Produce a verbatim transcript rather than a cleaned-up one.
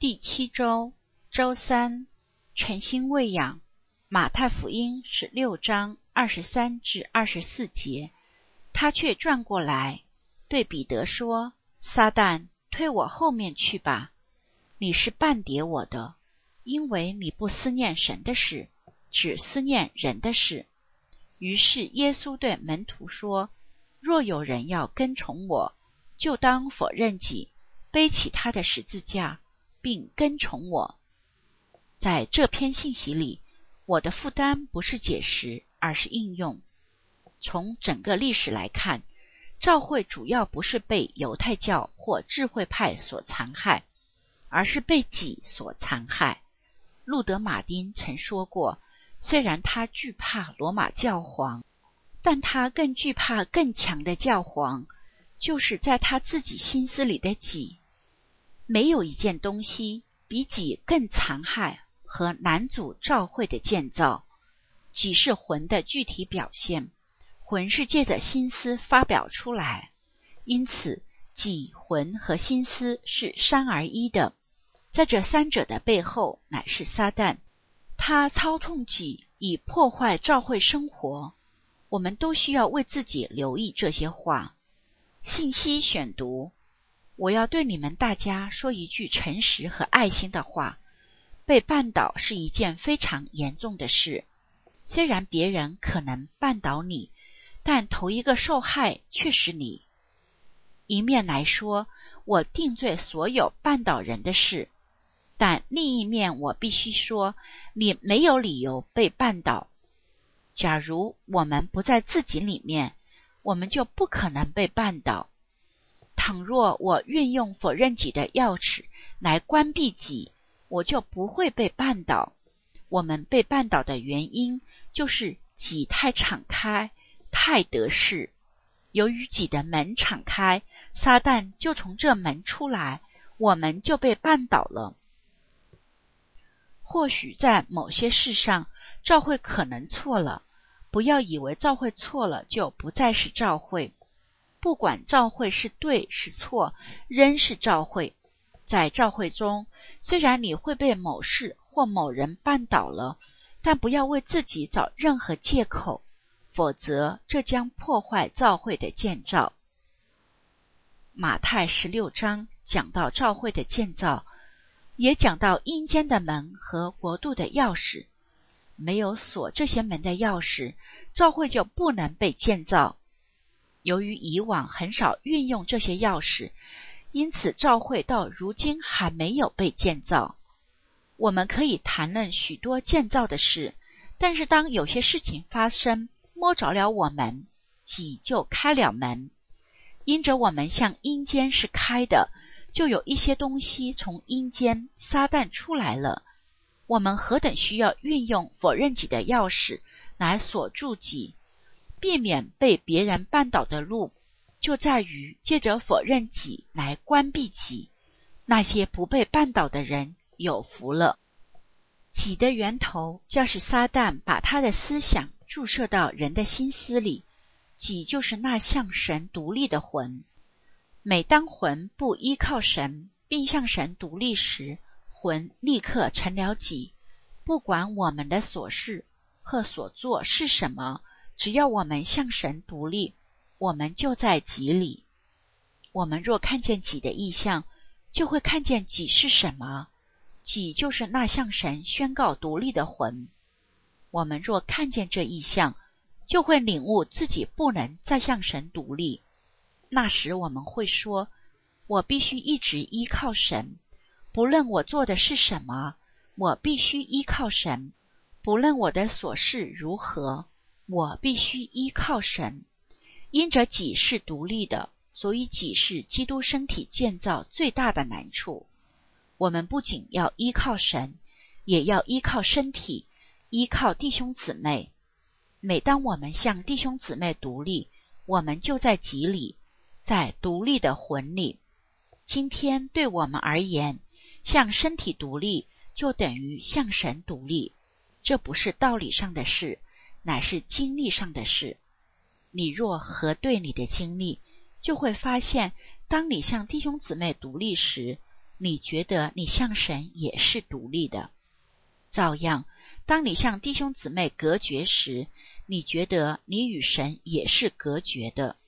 第七周，周三，晨星喂养。马太福音十六章二十三至二十四节，他却转过来，对彼得说：“撒旦，退我后面去吧！你是绊跌我的，因为你不思念神的事，只思念人的事。”于是耶稣对门徒说：“若有人要跟从我，就当否认己，背起他的十字架，并跟从我。”在这篇信息里，我的负担不是解释，而是应用。从整个历史来看，教会主要不是被犹太教或智慧派所残害，而是被己所残害。路德马丁曾说过，虽然他惧怕罗马教皇，但他更惧怕更强的教皇，就是在他自己心思里的己。没有一件东西比己更残害和难阻教会的建造。己是魂的具体表现，魂是借着心思发表出来，因此己、魂和心思是三而一的。在这三者的背后乃是撒旦，他操纵己以破坏教会生活。我们都需要为自己留意这些话。信息选读，我要对你们大家说一句诚实和爱心的话。被绊倒是一件非常严重的事，虽然别人可能绊倒你，但头一个受害却是你。一面来说，我定罪所有绊倒人的事，但另一面我必须说，你没有理由被绊倒。假如我们不在自己里面，我们就不可能被绊倒。倘若我运用否认己的钥匙来关闭己，我就不会被绊倒。我们被绊倒的原因就是己太敞开，太得势。由于己的门敞开，撒旦就从这门出来，我们就被绊倒了。或许在某些事上，教会可能错了，不要以为教会错了就不再是教会。不管教会是对是错，仍是教会。在教会中，虽然你会被某事或某人绊倒了，但不要为自己找任何借口，否则这将破坏教会的建造。马太十六章讲到教会的建造，也讲到阴间的门和国度的钥匙。没有锁这些门的钥匙，教会就不能被建造。由于以往很少运用这些钥匙，因此教会到如今还没有被建造。我们可以谈论许多建造的事，但是当有些事情发生，摸着了我们，己就开了门。因着我们向阴间是开的，就有一些东西从阴间撒旦出来了。我们何等需要运用否认己的钥匙来锁住己，避免被别人绊倒的路，就在于借着否认己来关闭己。那些不被绊倒的人有福了。己的源头就是撒旦把他的思想注射到人的心思里，己就是那向神独立的魂。每当魂不依靠神，并向神独立时，魂立刻成了己。不管我们的所事和所做是什么，只要我们向神独立，我们就在己里。我们若看见己的意象，就会看见己是什么。己就是那向神宣告独立的魂。我们若看见这意象，就会领悟自己不能再向神独立。那时我们会说，我必须一直依靠神，不论我做的是什么，我必须依靠神。不论我的所事如何，我必须依靠神。因着己是独立的，所以己是基督身体建造最大的难处。我们不仅要依靠神，也要依靠身体，依靠弟兄姊妹。每当我们向弟兄姊妹独立，我们就在己里，在独立的魂里。今天对我们而言，向身体独立就等于向神独立。这不是道理上的事，乃是经历上的事。你若核对你的经历，就会发现，当你向弟兄姊妹独立时， 你觉得你向神也是独立的。照样，当你向弟兄姊妹隔绝时，你觉得你与神也是隔绝的。